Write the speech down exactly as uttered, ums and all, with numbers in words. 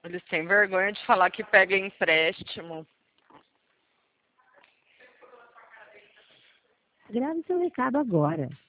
Eles têm vergonha de falar que pega empréstimo. Grave seu recado agora.